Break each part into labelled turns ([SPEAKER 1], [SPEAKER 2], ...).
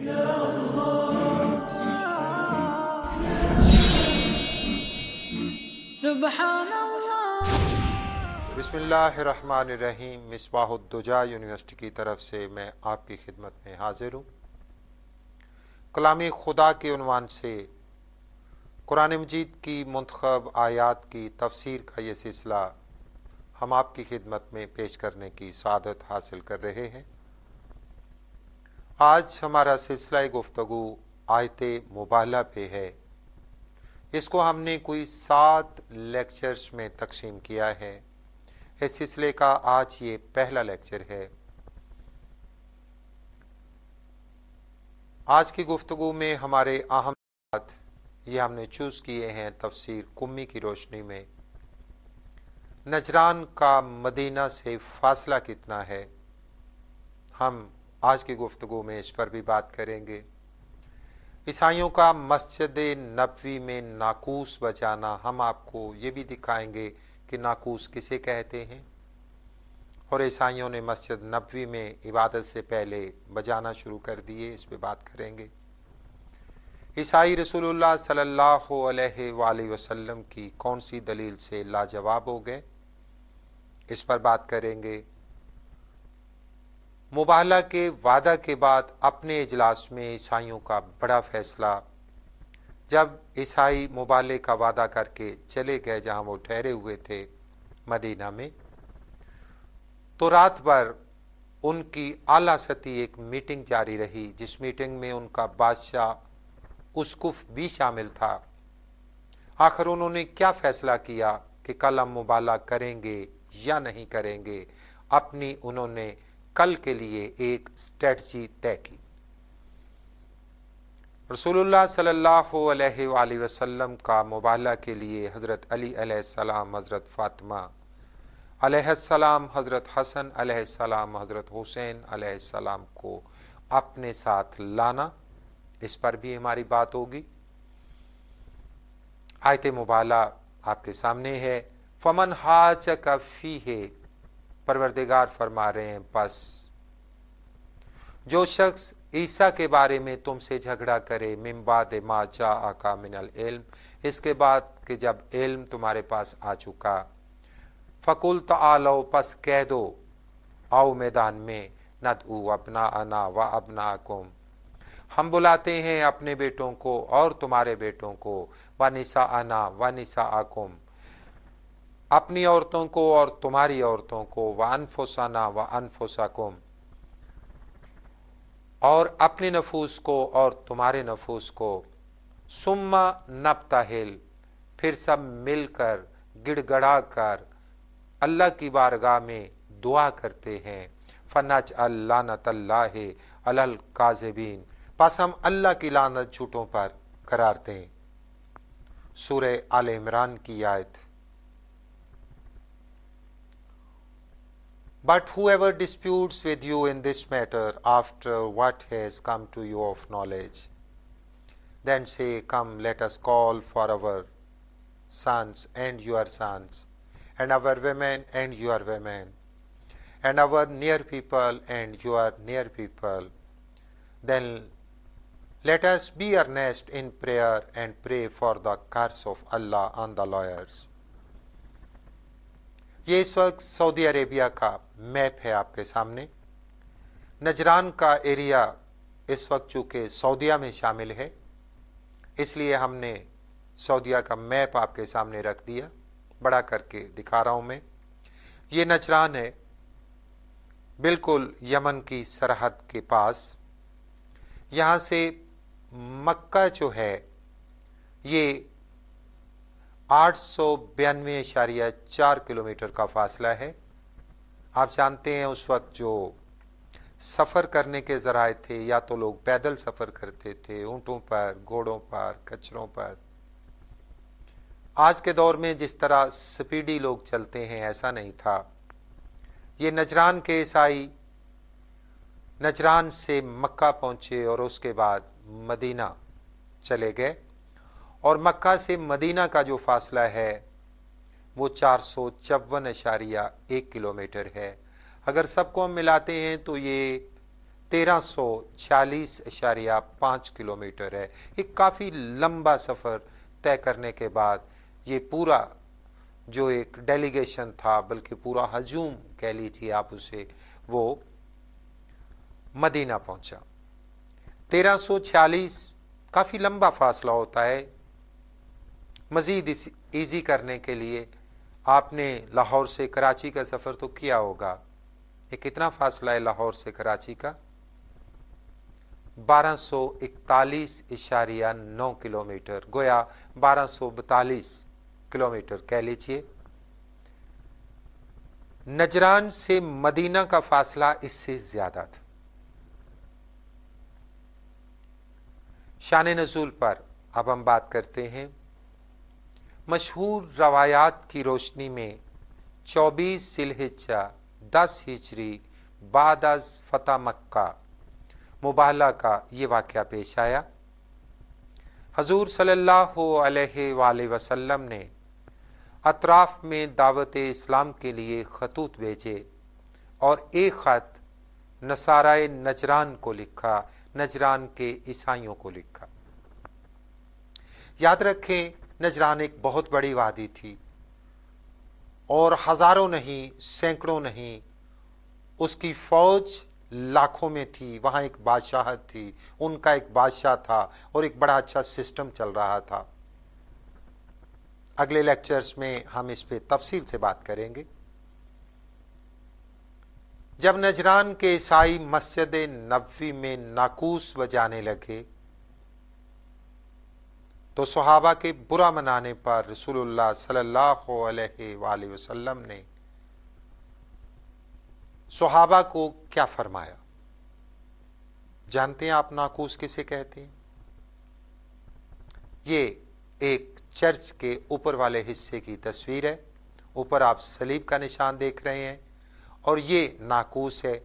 [SPEAKER 1] سبحان اللہ۔
[SPEAKER 2] بسم اللہ الرحمن الرحیم۔ مصباح الدجا یونیورسٹی کی طرف سے میں آپ کی خدمت میں حاضر ہوں۔ کلام خدا کے عنوان سے قرآن مجید کی منتخب آیات کی تفسیر کا یہ سلسلہ ہم آپ کی خدمت میں پیش کرنے کی سعادت حاصل کر رہے ہیں۔ آج ہمارا سلسلہ گفتگو آیت مبالہ پہ ہے۔ اس کو ہم نے کوئی 7 لیکچرز میں تقسیم کیا ہے۔ اس سلسلے کا آج یہ پہلا لیکچر ہے۔ آج کی گفتگو میں ہمارے اہم بات یہ ہم نے چوز کیے ہیں تفسیر قمی کی روشنی میں۔ نجران کا مدینہ سے فاصلہ کتنا ہے، ہم آج کی گفتگو میں اس پر بھی بات کریں گے۔ عیسائیوں کا مسجد نبوی میں ناقوس بجانا، ہم آپ کو یہ بھی دکھائیں گے کہ ناقوس کسے کہتے ہیں، اور عیسائیوں نے مسجد نبوی میں عبادت سے پہلے بجانا شروع کر دیے، اس پہ بات کریں گے۔ عیسائی رسول اللہ صلی اللہ علیہ وآلہ وسلم کی کون سی دلیل سے لاجواب ہو گئے، اس پر بات کریں گے۔ مبالہ کے وعدہ کے بعد اپنے اجلاس میں عیسائیوں کا بڑا فیصلہ، جب عیسائی مبالے کا وعدہ کر کے چلے گئے جہاں وہ ٹھہرے ہوئے تھے مدینہ میں، تو رات بھر ان کی اعلیٰ سطحی ایک میٹنگ جاری رہی، جس میٹنگ میں ان کا بادشاہ اسقف بھی شامل تھا۔ آخر انہوں نے کیا فیصلہ کیا کہ کل ہم مبالہ کریں گے یا نہیں کریں گے، اپنی انہوں نے کل کے لیے ایک اسٹریٹجی طے کی۔ رسول اللہ صلی اللہ علیہ وآلہ وسلم کا مبالہ کے لیے حضرت علی علیہ السلام، حضرت فاطمہ علیہ السلام، حضرت حسن علیہ السلام، حضرت حسین علیہ السلام کو اپنے ساتھ لانا، اس پر بھی ہماری بات ہوگی۔ آیت مبالہ آپ کے سامنے ہے۔ فمن حاجک فیہ، پروردگار فرما رہے ہیں بس جو شخص عیسیٰ کے بارے میں تم سے جھگڑا کرے، من بعد ما جاءک من العلم، اس کے بعد کہ جب علم تمہارے پاس آ چکا، فقل تعالوا، پس کہہ دو، آؤ میدان میں، ندعو ابناءنا و ابناءکم، ہم بلاتے ہیں اپنے بیٹوں کو اور تمہارے بیٹوں کو، و نساءنا و نساءکم، اپنی عورتوں کو اور تمہاری عورتوں کو، وانفسنا وانفسکم، اور اپنے نفوس کو اور تمہارے نفوس کو، ثم نبتہل، پھر سب مل کر گڑ گڑا کر اللہ کی بارگاہ میں دعا کرتے ہیں، فنجعل لعنۃ اللہ علی الکاذبین، پس ہم اللہ کی لعنت جھوٹوں پر قرار دیں۔ سورہ آل عمران کی آیت۔ But whoever disputes with you in this matter after what has come to you of knowledge, then say, come, let us call for our sons and your sons, and our women and your women, and our near people and your near people. Then let us be earnest in prayer and pray for the curse of Allah on the lawyers. یہ اس وقت سعودی عربیہ کا map ہے آپ کے سامنے۔ نجران کا area اس وقت چونکہ سعودیہ میں شامل ہے، اس لیے ہم نے سعودیہ کا میپ آپ کے سامنے رکھ دیا، بڑا کر کے دکھا رہا ہوں میں۔ یہ نجران ہے، بالکل یمن کی سرحد کے پاس۔ یہاں سے مکہ جو ہے یہ 892.4 کلومیٹر کا فاصلہ ہے۔ آپ جانتے ہیں اس وقت جو سفر کرنے کے ذرائع تھے، یا تو لوگ پیدل سفر کرتے تھے، اونٹوں پر، گھوڑوں پر، کچروں پر۔ آج کے دور میں جس طرح سپیڈی لوگ چلتے ہیں ایسا نہیں تھا۔ یہ نجران کے عیسائی نجران سے مکہ پہنچے اور اس کے بعد مدینہ چلے گئے، اور مکہ سے مدینہ کا جو فاصلہ ہے وہ 454.1 کلومیٹر ہے۔ اگر سب کو ہم ملاتے ہیں تو یہ 1346.5 کلومیٹر ہے۔ ایک کافی لمبا سفر طے کرنے کے بعد یہ پورا جو ایک ڈیلیگیشن تھا، بلکہ پورا ہجوم کہہ لیجیے آپ اسے، وہ مدینہ پہنچا۔ 1346 کافی لمبا فاصلہ ہوتا ہے۔ مزید ایزی کرنے کے لیے آپ نے لاہور سے کراچی کا سفر تو کیا ہوگا۔ یہ کتنا فاصلہ ہے لاہور سے کراچی کا؟ 1241.9 کلومیٹر، گویا 1242 کلومیٹر کہہ لیجیے۔ نجران سے مدینہ کا فاصلہ اس سے زیادہ تھا۔ شان نزول پر اب ہم بات کرتے ہیں۔ مشہور روایات کی روشنی میں 24 ذی الحجہ 10 ہجری بعد از فتح مکہ مباہلہ کا یہ واقعہ پیش آیا۔ حضور صلی اللہ علیہ وآلہ وسلم نے اطراف میں دعوت اسلام کے لیے خطوط بھیجے اور ایک خط نصارائے نجران کو لکھا، نجران کے عیسائیوں کو لکھا۔ یاد رکھیں نجران ایک بہت بڑی وادی تھی اور ہزاروں نہیں، سینکڑوں نہیں، اس کی فوج لاکھوں میں تھی۔ وہاں ایک بادشاہت تھی، ان کا ایک بادشاہ تھا اور ایک بڑا اچھا سسٹم چل رہا تھا۔ اگلے لیکچرز میں ہم اس پہ تفصیل سے بات کریں گے۔ جب نجران کے عیسائی مسجد نبوی میں ناقوس بجانے لگے تو صحابہ کے برا منانے پر رسول اللہ صلی اللہ علیہ وآلہ وسلم نے صحابہ کو کیا فرمایا؟ جانتے ہیں آپ ناقوس کسے کہتے ہیں؟ یہ ایک چرچ کے اوپر والے حصے کی تصویر ہے۔ اوپر آپ صلیب کا نشان دیکھ رہے ہیں اور یہ ناقوس ہے۔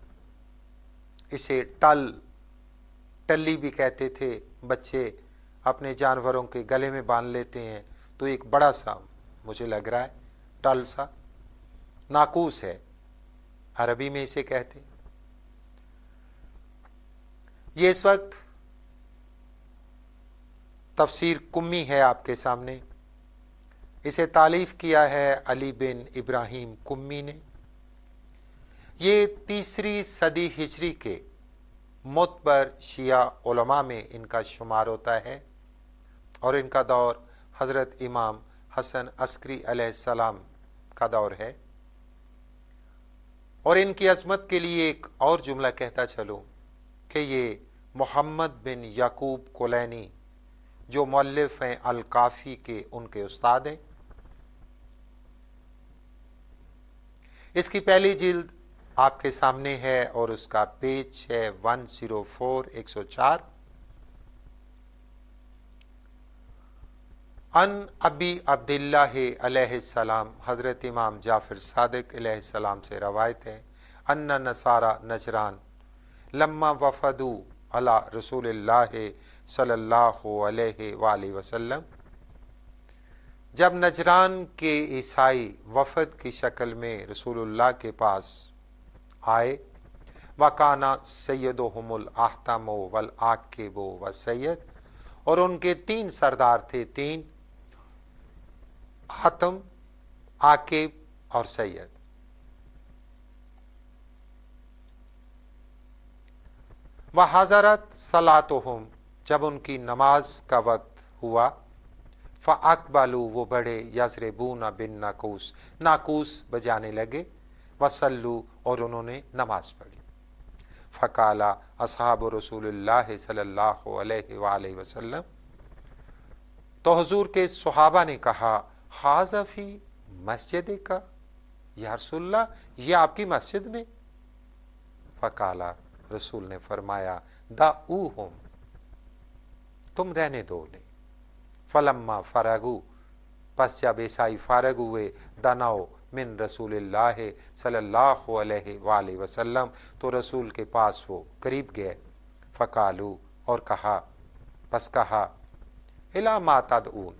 [SPEAKER 2] اسے ٹلی بھی کہتے تھے، بچے اپنے جانوروں کے گلے میں باندھ لیتے ہیں، تو ایک بڑا سا مجھے لگ رہا ہے ٹل سا ناقوس ہے، عربی میں اسے کہتے ہیں۔ یہ اس وقت تفسیر کمی ہے آپ کے سامنے، اسے تالیف کیا ہے علی بن ابراہیم کمی نے۔ یہ 3 صدی ہجری کے معتبر شیعہ علماء میں ان کا شمار ہوتا ہے اور ان کا دور حضرت امام حسن عسکری علیہ السلام کا دور ہے۔ اور ان کی عظمت کے لیے ایک اور جملہ کہتا چلوں کہ یہ محمد بن یعقوب کلینی جو مؤلف ہیں الکافی کے، ان کے استاد ہیں۔ اس کی پہلی جلد آپ کے سامنے ہے اور اس کا پیج ہے 104 104۔ ان ابی عبداللہ علیہ السلام، حضرت امام جعفر صادق علیہ السلام سے روایت ہے، ان نصارى نجران لما وفدوا علی رسول اللہ صلی اللہ علیہ وآلہ وسلم، جب نجران کے عیسائی وفد کی شکل میں رسول اللہ کے پاس آئے، وَكَانَ سَيِّدُهُمُ الْأَحْتَمُ وَالْعَاقِبُ وَالسَّيِّد، اور ان کے 3 سردار تھے، 3، حتم، عاقب اور سید۔ وَحَضَرَتْ صَلَاتُهُمْ، جب ان کی نماز کا وقت ہوا، فَأَقْبَلُوا، وہ بڑے، يَضْرِبُونَ بِالنَّاقُوس، ناقوس بجانے لگے، وَصَلُّوا، اور انہوں نے نماز پڑھی۔ فقال اصحاب رسول اللہ صلی اللہ علیہ وآلہ وسلم، تو حضور کے صحابہ نے کہا، ھذا فی مسجد کا، یا رسول اللہ یہ آپ کی مسجد میں؟ فقال، رسول نے فرمایا، دعوہم، تم رہنے دو انہیں۔ فلما فرغوا، پس جب عیسائی فارغ ہوئے، دناؤ من رسول اللہ صلی اللہ علیہ وآلہ وسلم، تو رسول کے پاس وہ قریب گئے، فقالو، اور کہا، پس کہا، الی ما تدعون،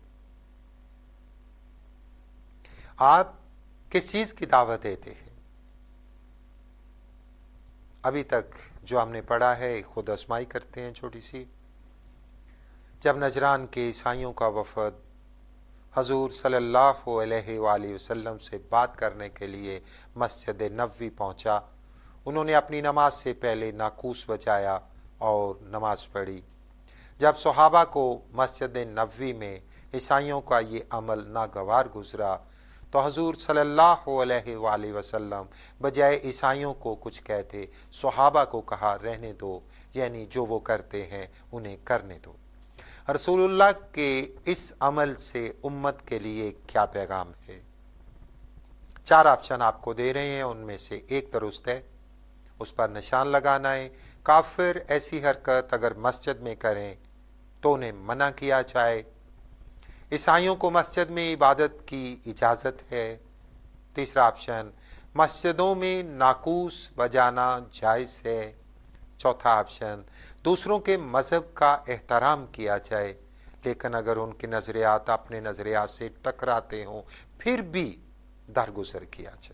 [SPEAKER 2] آپ کس چیز کی دعوت دیتے ہیں؟ ابھی تک جو ہم نے پڑھا ہے خود آزمائی کرتے ہیں چھوٹی سی۔ جب نجران کے عیسائیوں کا وفد حضور صلی اللہ علیہ وآلہ وسلم سے بات کرنے کے لیے مسجد نبوی پہنچا، انہوں نے اپنی نماز سے پہلے ناقوس بجایا اور نماز پڑھی۔ جب صحابہ کو مسجد نبوی میں عیسائیوں کا یہ عمل ناگوار گزرا تو حضور صلی اللہ علیہ وآلہ وسلم بجائے عیسائیوں کو کچھ کہتے صحابہ کو کہا رہنے دو، یعنی جو وہ کرتے ہیں انہیں کرنے دو۔ رسول اللہ کے اس عمل سے امت کے لیے کیا پیغام ہے؟ 4 آپشن آپ کو دے رہے ہیں، ان میں سے ایک درست ہے، اس پر نشان لگانا ہے۔ کافر ایسی حرکت اگر مسجد میں کریں تو انہیں منع کیا جائے۔ عیسائیوں کو مسجد میں عبادت کی اجازت ہے۔ تیسرا آپشن، مسجدوں میں ناقوس بجانا جائز ہے۔ چوتھا آپشن، دوسروں کے مذہب کا احترام کیا جائے، لیکن اگر ان کے نظریات اپنے نظریات سے ٹکراتے ہوں پھر بھی درگزر کیا جائے۔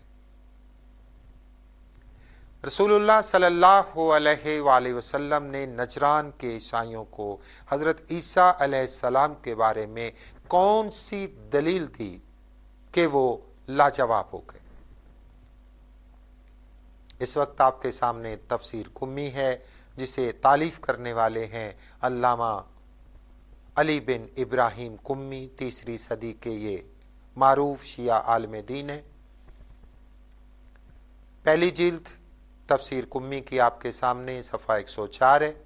[SPEAKER 2] رسول اللہ صلی اللہ علیہ وآلہ وسلم نے نجران کے عیسائیوں کو حضرت عیسیٰ علیہ السلام کے بارے میں کون سی دلیل دی کہ وہ لاجواب ہو گئے؟ اس وقت آپ کے سامنے تفسیر قمی ہے، جسے تالیف کرنے والے ہیں علامہ علی بن ابراہیم قمی، 3 صدی کے یہ معروف شیعہ عالم دین ہے۔ پہلی جلد تفسیر قمی کی آپ کے سامنے صفحہ 104 ہے۔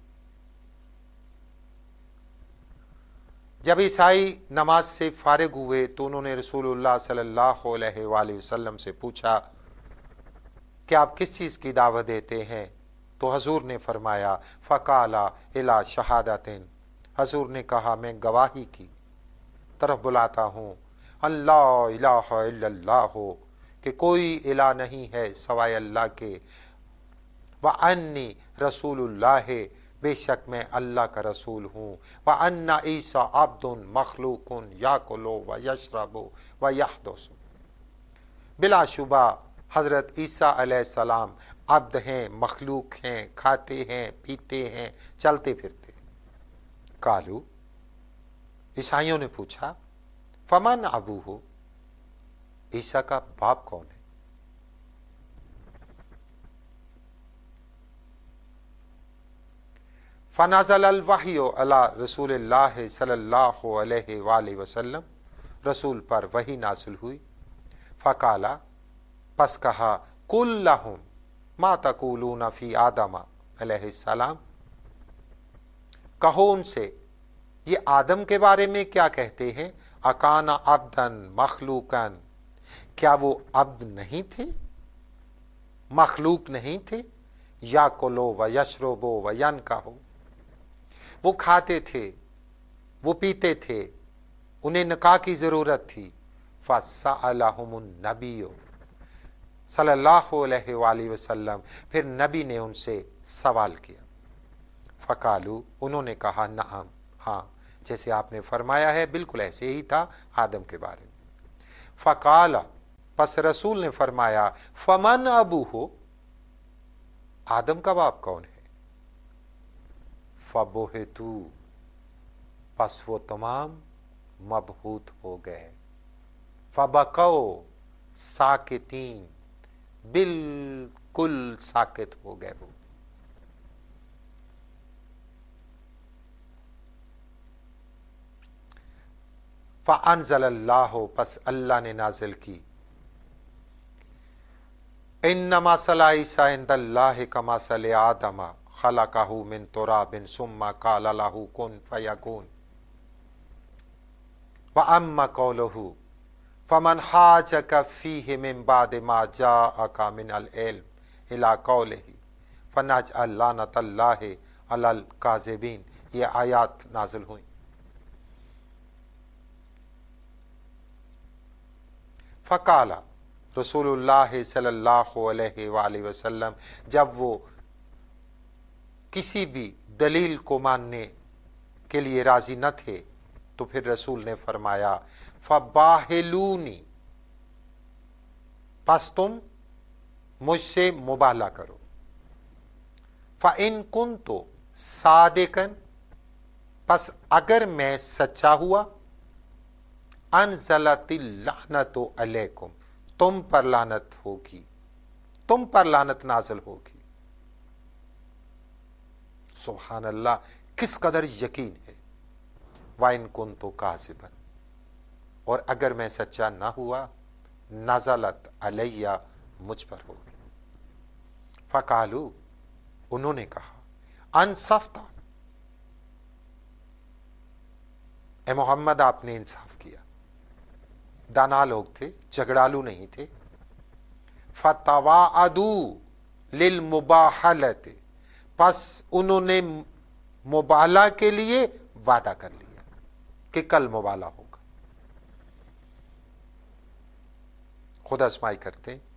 [SPEAKER 2] جب عیسائی نماز سے فارغ ہوئے تو انہوں نے رسول اللہ صلی اللہ علیہ وآلہ وسلم سے پوچھا کہ آپ کس چیز کی دعوت دیتے ہیں؟ تو حضور نے فرمایا فقال الی شہادتن، حضور نے کہا میں گواہی کی طرف بلاتا ہوں، اللہ الہ الا اللہ، کہ کوئی الہ نہیں ہے سوائے اللہ کے، وانی رسول اللہ، بے شک میں اللہ کا رسول ہوں، وان عیسیٰ عبد مخلوق یاکل ویشرب ویحدث، بلا شبہ حضرت عیسیٰ علیہ السلام عبد ہیں، مخلوق ہیں، کھاتے ہیں، پیتے ہیں، چلتے پھرتے۔ قالو، عیسائیوں نے پوچھا فمن ابوہ، عیسیٰ کا باپ کون ہے؟ فنزل الوحی علی رسول اللہ صلی اللہ علیہ وآلہ وسلم، رسول پر وحی نازل ہوئی۔ فقالا، پس کہا قل لہم ما تقولون فی آدم علیہ السلام، کہو ان سے یہ آدم کے بارے میں کیا کہتے ہیں؟ اکانا عبدن مخلوقن، کیا وہ عبد نہیں تھے، مخلوق نہیں تھے؟ یاکلو و یشربو و ینکحو، وہ کھاتے تھے، وہ پیتے تھے، انہیں نکاح کی ضرورت تھی۔ فسألہم النبی صلی اللہ علیہ وآلہ وسلم، پھر نبی نے ان سے سوال کیا۔ فقالو، انہوں نے کہا نعم، ہاں، جیسے آپ نے فرمایا ہے بالکل ایسے ہی تھا آدم کے بارے میں۔ فقال، پس رسول نے فرمایا فمن ابوہ، آدم کا باپ کون ہے؟ فبہتو، پس وہ تمام مبہوت ہو گئے۔ فبکو، ساکتین، بالکل ساکت ہو گئے وہ۔ فانزل اللہ، پس اللہ نے نازل کی انما مثل عیسیٰ عند اللہ کمثل آدم خلقہ من تراب ثم قال له کن فیکون، واما قولہ فمن حاجک فیہ من بعد ما جاءک من العلم الی قولہ فنجعل لعنۃ اللہ علی الکاذبین، یہ آیات نازل ہوئیں۔ فقال، رسول اللہ صلی اللہ علیہ وآلہ وسلم جب وہ کسی بھی دلیل کو ماننے کے لیے راضی نہ تھے تو پھر رسول نے فرمایا فباہلونی، پس تم مجھ سے مباہلہ کرو۔ فَإِن كُنتُ صَادِقًا، پس اگر میں سچا ہوا، انزلت اللعنت علیکم، تم پر لعنت ہوگی، تم پر لعنت نازل ہوگی۔ سبحان اللہ، کس قدر یقین ہے۔ وَإِن كُنتُ كَاذِبًا، اور اگر میں سچا نہ ہوا، نزلت علیہ، مجھ پر ہوگی۔ فقالو، انہوں نے کہا، انصفت، اے محمد آپ نے انصاف کیا۔ دانا لوگ تھے، جھگڑالو نہیں تھے۔ فتواعدوا للمباحلۃ، پس انہوں نے مبالہ کے لیے وعدہ کر لیا کہ کل مبالہ ہوگا۔ خود آزمائی کرتے ہیں۔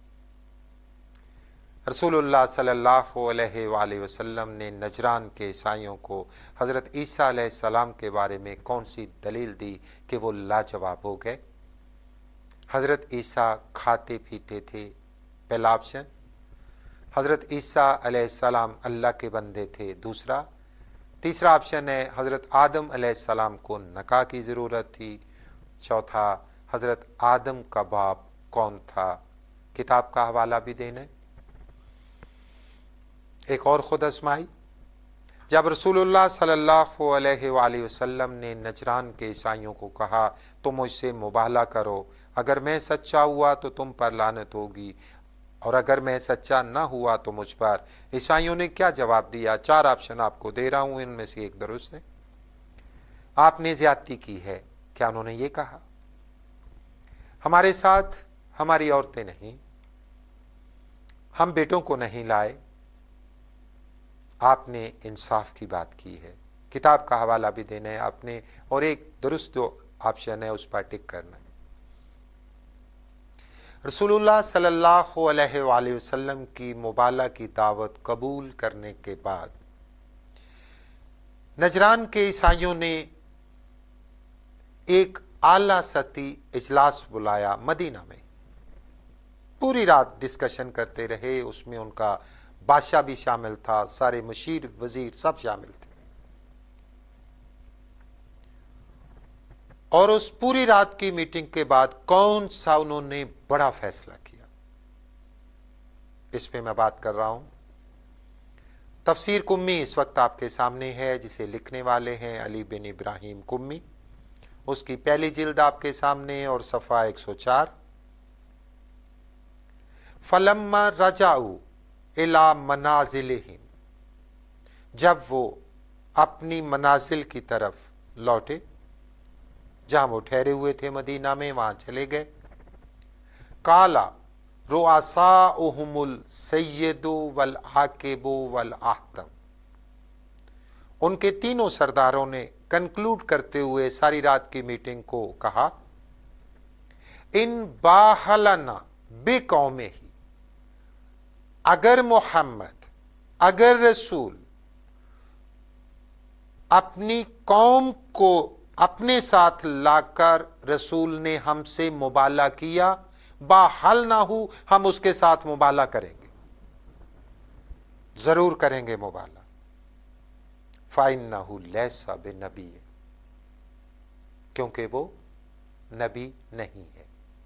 [SPEAKER 2] رسول اللہ صلی اللہ علیہ وآلہ وسلم نے نجران کے عیسائیوں کو حضرت عیسیٰ علیہ السلام کے بارے میں کون سی دلیل دی کہ وہ لاجواب ہو گئے؟ حضرت عیسیٰ کھاتے پیتے تھے، پہلا آپشن۔ حضرت عیسیٰ علیہ السلام اللہ کے بندے تھے، دوسرا۔ تیسرا آپشن ہے حضرت آدم علیہ السلام کو نکاح کی ضرورت تھی، چوتھا حضرت آدم کا باپ کون تھا؟ کتاب کا حوالہ بھی دینا ہے۔ ایک اور خود آزمائی، جب رسول اللہ صلی اللہ علیہ وآلہ وسلم نے نجران کے عیسائیوں کو کہا تم مجھ سے مباہلہ کرو، اگر میں سچا ہوا تو تم پر لعنت ہوگی، اور اگر میں سچا نہ ہوا تو مجھ پر، عیسائیوں نے کیا جواب دیا؟ 4 آپشن آپ کو دے رہا ہوں، ان میں سے ایک درست ہے۔ آپ نے زیادتی کی ہے، کیا انہوں نے یہ کہا؟ ہمارے ساتھ ہماری عورتیں نہیں، ہم بیٹوں کو نہیں لائے، آپ نے انصاف کی بات کی ہے۔ کتاب کا حوالہ بھی دینا ہے آپ نے، اور ایک درست جو آپشن ہے اس پر ٹک کرنا ہے۔ رسول اللہ صلی اللہ علیہ وآلہ وسلم کی مبالہ کی دعوت قبول کرنے کے بعد نجران کے عیسائیوں نے ایک اعلیٰ سطحی اجلاس بلایا مدینہ میں، پوری رات ڈسکشن کرتے رہے، اس میں ان کا بادشاہ بھی شامل تھا، سارے مشیر وزیر سب شامل تھے، اور اس پوری رات کی میٹنگ کے بعد کون سا انہوں نے بڑا فیصلہ کیا، اس پہ میں بات کر رہا ہوں۔ تفسیر قمی اس وقت آپ کے سامنے ہے، جسے لکھنے والے ہیں علی بن ابراہیم قمی، اس کی پہلی جلد آپ کے سامنے اور صفحہ 104۔ فلما رجعوا الی منازلہم، جب وہ اپنی منازل کی طرف لوٹے، جہاں وہ ٹھہرے ہوئے تھے مدینہ میں، وہاں چلے گئے، قال رؤساؤہم السید والعاقب والاحتم، ان کے تینوں سرداروں نے کنکلوڈ کرتے ہوئے ساری رات کی میٹنگ کو کہا، ان باہلنا بقومہ، اگر محمد، اگر رسول اپنی قوم کو اپنے ساتھ لا کر رسول نے ہم سے مبالہ کیا، باحل نہ ہو، ہم اس کے ساتھ مبالہ کریں گے، ضرور کریں گے مبالہ۔ فَإِنَّهُ لَيْسَ بِنَبِيٍّ، کیونکہ وہ نبی نہیں ہے۔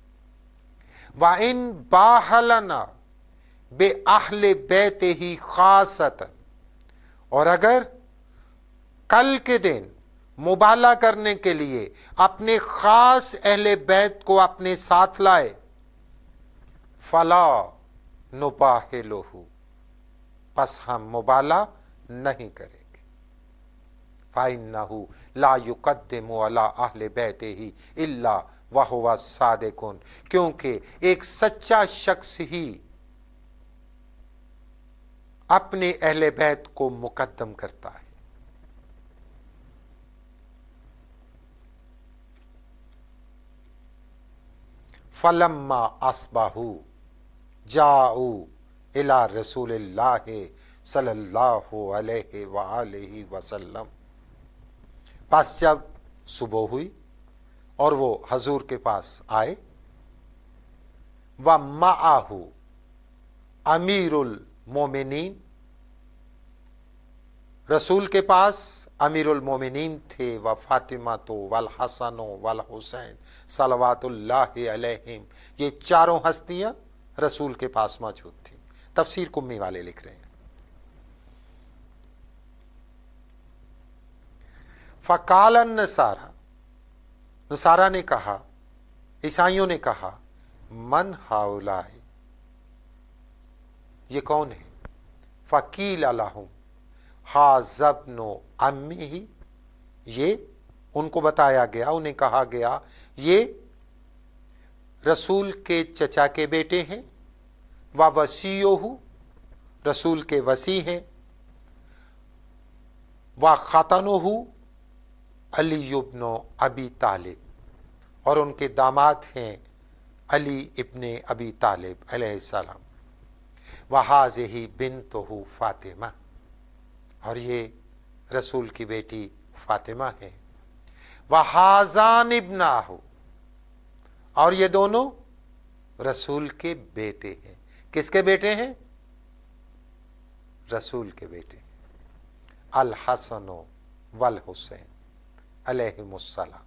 [SPEAKER 2] وَإِن بَاحَلَنَا بِأَهْلِ بَيْتِهِ خَاصَّةً، اور اگر کل کے دن مبالہ کرنے کے لیے اپنے خاص اہل بیت کو اپنے ساتھ لائے، فَلَا نُبَاحِلُهُ، پس ہم مبالہ نہیں کریں گے۔ فَإِنَّهُ لَا يُقَدِّمُ عَلَىٰ أَهْلِ بَيْتِهِ إِلَّا وَهُوَ الصَّادِقُ، کیونکہ ایک سچا شخص ہی اپنے اہل بیت کو مقدم کرتا ہے۔ فَلَمَّا أَصْبَحُوا جَاءُوا إِلَىٰ رَسُولِ اللَّهِ صلی اللہ علیہ وآلہ وسلم، پس جب صبح ہوئی اور وہ حضور کے پاس آئے، وَمَعَهُ امیر المومنین، रसूल के पास अमीरुल मोमिनीन थे, व फातिमा तो वल हसन वल हुसैन सलवातुल्लाहि अलैहिम, ये चारों हस्तियां रसूल के पास मौजूद थी। तफसीर कुम्मी वाले लिख रहे हैं। फ़कालन नसारा, नसारा ने कहा, ईसाइयों ने कहा, मन हाउलाई, ये कौन है? फ़कील अलहुम हाज़ब्नो अम्मी ही, ये उनको बताया गया, उन्हें कहा गया ये रसूल के चचा के बेटे हैं, व वसीयोहु, रसूल के वसी हैं, व खतनोहु अली इब्न अबी तालिब, और उनके दामाद हैं अली इब्ने अबी तालिब अलैहिस्सलाम, व हाज़िही बिन्तुहु फातिमा, और ये रसूल की बेटी फातिमा है, व हाज़ान इब्नाहु, और ये दोनों रसूल के बेटे हैं। किसके बेटे हैं? रसूल के बेटे, अल हसन वल हुसैन अलैहिमुस्सलाम।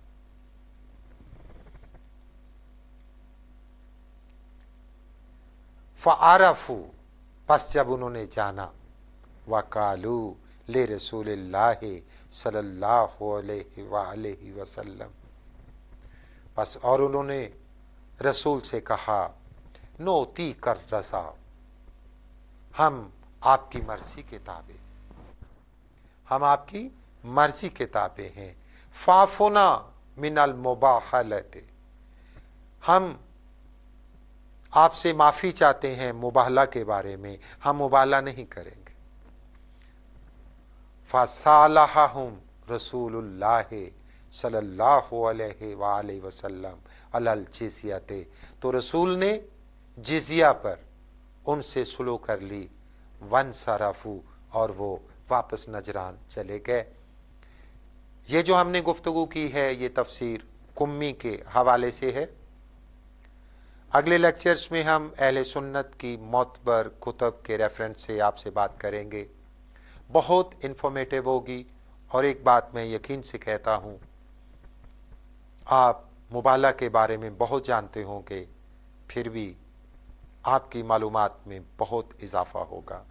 [SPEAKER 2] फ़अरफ़ू, बस जब उन्होंने जाना, वकालू ले रसूलिल्लाहि सल्लल्लाहु अलैहि वसल्लम, बस और उन्होंने रसूल से कहा, नोती कर रज़ा, हम आपकी मर्जी के ताबे, हम आपकी मर्जी के ताबे हैं। फाफुना मिनल मुबाहलते, हम आपसे माफ़ी चाहते हैं मुबाहला के बारे में, हम मुबाहला नहीं करेंगे। फ़सालहहुम रसूलुल्लाहि सल्लल्लाहु अलैहि वसल्लम अलल जिज़ियते, तो रसूल ने जिज़िया पर उनसे सुलह कर ली। वन सरफू, और वो वापस नजरान चले गए। ये जो हमने गुफ्तगू की है ये तफसीर कुम्मी के हवाले से है। अगले लेक्चर्स में हम अहले सुन्नत की मोतबर कुतब के रेफरेंस से आपसे बात करेंगे, बहुत इन्फॉर्मेटिव होगी। और एक बात मैं यकीन से कहता हूँ, आप मुबाला के बारे में बहुत जानते होंगे, फिर भी आपकी मालूमात में बहुत इजाफा होगा।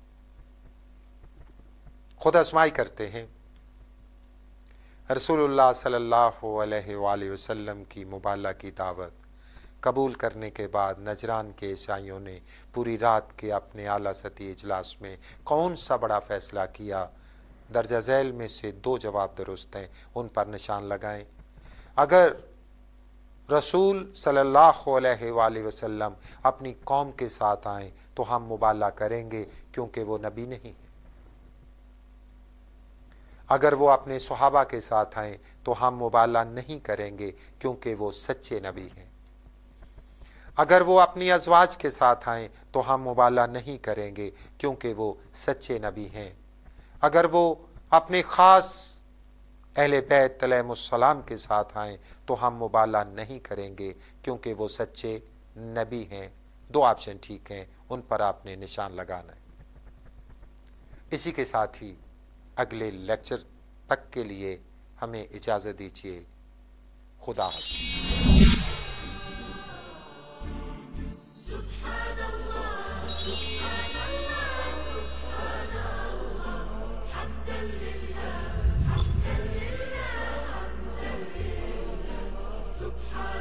[SPEAKER 2] खुद आज़माई करते हैं। रसूलुल्लाह सल्लल्लाहु अलैहि वसल्लम की मुबाला की दावत कबूल करने के बाद नजरान के ईसाइयों ने पूरी रात के अपने आला सती इजलास में कौन सा बड़ा फैसला किया। दर्जा झैल में से 2 जवाब दुरुस्त हैं, उन पर निशान लगाएं। अगर रसूल सल्लल्लाहु अलैहि वसल्लम अपनी कौम के साथ आए तो हम मुबाला करेंगे, क्योंकि वो नबी नहीं है। अगर वो अपने सहाबा के साथ आए तो हम मुबाला नहीं करेंगे, क्योंकि वो सच्चे नबी हैं। अगर वो अपनी अज़वाज के साथ आए तो हम मुबाला नहीं करेंगे, क्योंकि वो सच्चे नबी हैं। अगर वो अपने ख़ास अहले बैत अलैहिमुस्सलाम के साथ आए तो हम मुबाला नहीं करेंगे, क्योंकि वो सच्चे नबी हैं। 2 ऑप्शन ठीक हैं, उन पर आपने निशान लगाना है। इसी के साथ ही अगले लेक्चर तक के लिए हमें इजाज़त दीजिए। खुदा हाफ़िज़।
[SPEAKER 3] سبحان